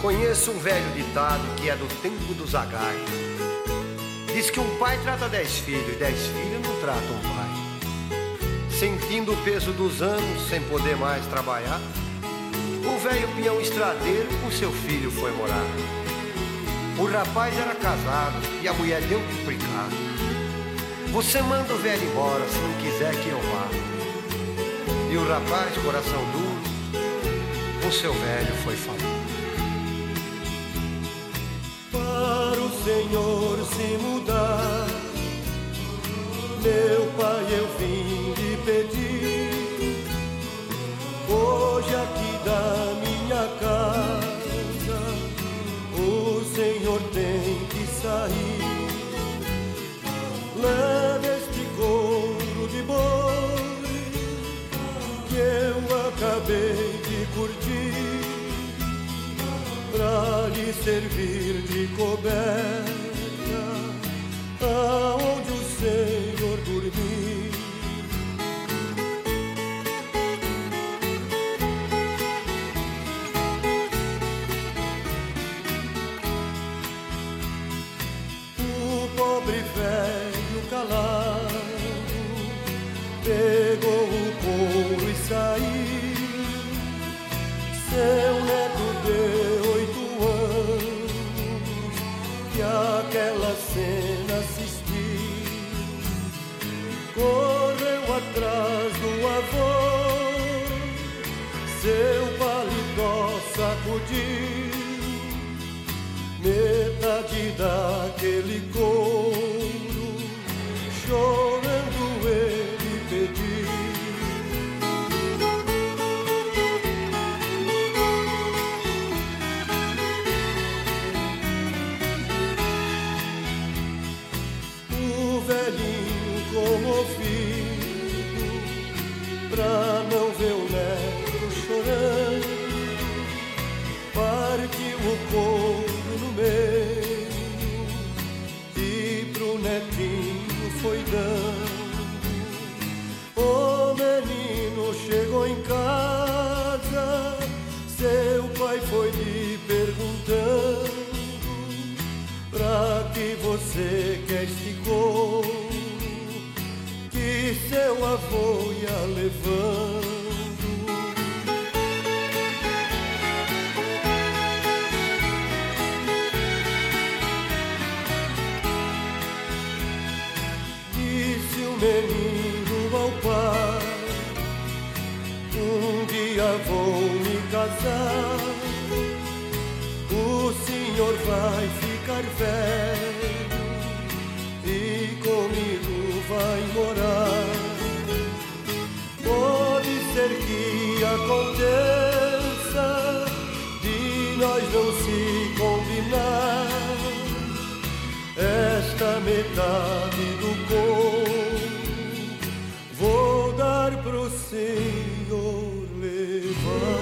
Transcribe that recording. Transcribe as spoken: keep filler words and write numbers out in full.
Conheço um velho ditado que é do tempo do Zagai. Diz que um pai trata dez filhos e dez filhos não tratam um pai. Sentindo o peso dos anos, sem poder mais trabalhar, o velho peão estradeiro com seu filho foi morar. O rapaz era casado e a mulher deu duplicado. Você manda o velho embora se não quiser que eu vá. E o rapaz, coração duro, com seu velho foi falar. Para o Senhor se mudar, meu pai, eu vim lhe pedir. Hoje aqui da minha casa o Senhor tem que sair. Leve este couro de boi que eu acabei de curtir, pra lhe servir de coberta aonde o Senhor dormir. O pobre velho calado pegou o couro e saiu. Seu neto de oito anos que aquela cena assistiu, correu atrás do avô, seu paletó sacudiu, metade daquele couro, chorando ele pediu. Velhinho comovido, pra não ver o neto chorando, partiu o couro no meio e pro netinho foi dando. O menino chegou em casa, seu pai foi lhe perguntando: pra que você quer este couro que seu avô ia levando? Disse o menino ao pai: um dia vou me casar, o senhor vai ficar velho e comigo vai morar. Pode ser que aconteça de nós não se combinar, esta metade do couro vou dar pro senhor levar.